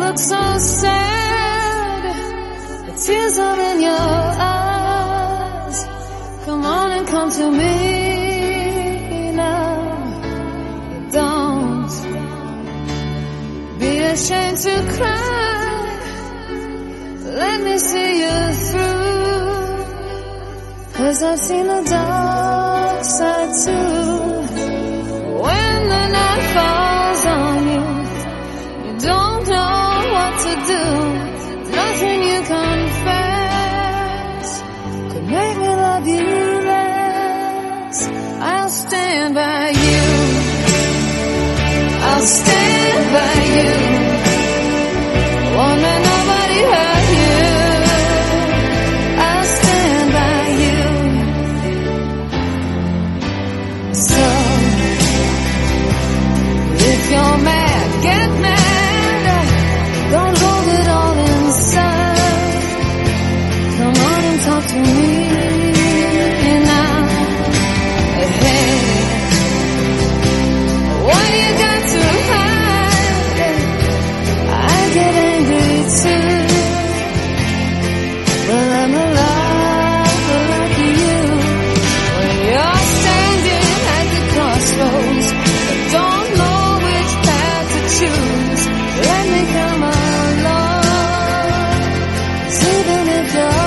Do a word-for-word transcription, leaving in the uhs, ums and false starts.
look so sad, the tears are in your eyes. Come on and come to me now. Don't be ashamed to cry. Let me see you through, 'cause I've seen the dark side too. When the night falls on you, you don't know what to do. Nothing you confess could make me love you less. I'll stand by you. I'll stand by you. Won't let nobody hurt you. I'll stand by you. So if you're mad, get mad. Don't hold it all inside. Come on and talk to me now. Hey, what you got to hide? I get angry too, but I'm alive like you. When you're standing at the crossroads, but don't know which path to choose, let me come along. 'Cause even if you're